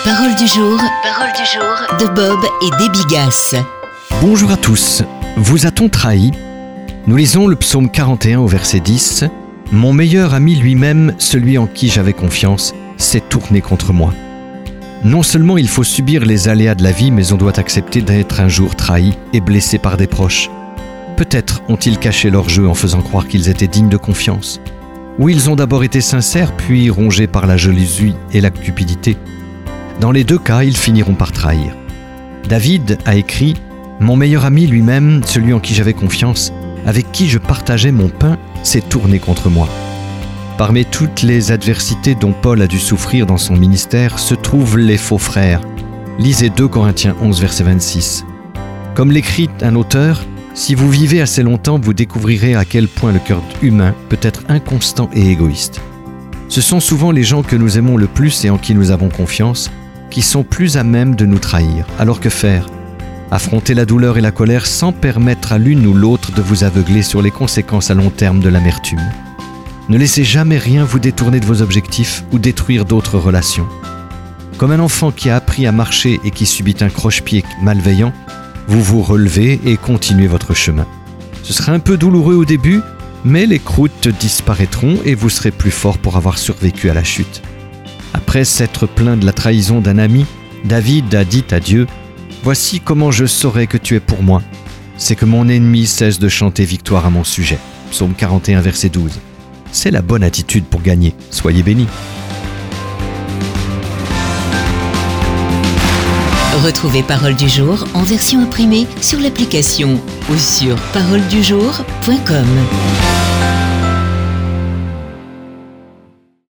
Parole du jour de Bob et Déby Gasse. Bonjour à tous. Vous a-t-on trahi ? Nous lisons le psaume 41 au verset 10. « Mon meilleur ami lui-même, celui en qui j'avais confiance, s'est tourné contre moi. » Non seulement il faut subir les aléas de la vie, mais on doit accepter d'être un jour trahi et blessé par des proches. Peut-être ont-ils caché leur jeu en faisant croire qu'ils étaient dignes de confiance. Ou ils ont d'abord été sincères, puis rongés par la jalousie et la cupidité. Dans les deux cas, ils finiront par trahir. David a écrit « Mon meilleur ami lui-même, celui en qui j'avais confiance, avec qui je partageais mon pain, s'est tourné contre moi. » Parmi toutes les adversités dont Paul a dû souffrir dans son ministère se trouvent les faux frères. Lisez 2 Corinthiens 11, verset 26. Comme l'écrit un auteur, si vous vivez assez longtemps, vous découvrirez à quel point le cœur humain peut être inconstant et égoïste. Ce sont souvent les gens que nous aimons le plus et en qui nous avons confiance qui sont plus à même de nous trahir. Alors que faire ? Affronter la douleur et la colère sans permettre à l'une ou l'autre de vous aveugler sur les conséquences à long terme de l'amertume. Ne laissez jamais rien vous détourner de vos objectifs ou détruire d'autres relations. Comme un enfant qui a appris à marcher et qui subit un croche-pied malveillant, vous vous relevez et continuez votre chemin. Ce sera un peu douloureux au début, mais les croûtes disparaîtront et vous serez plus fort pour avoir survécu à la chute. Après s'être plaint de la trahison d'un ami, David a dit à Dieu « Voici comment je saurai que tu es pour moi. C'est que mon ennemi cesse de chanter victoire à mon sujet. » Psaume 41, verset 12. C'est la bonne attitude pour gagner. Soyez bénis. Retrouvez Parole du jour en version imprimée sur l'application ou sur paroledujour.com.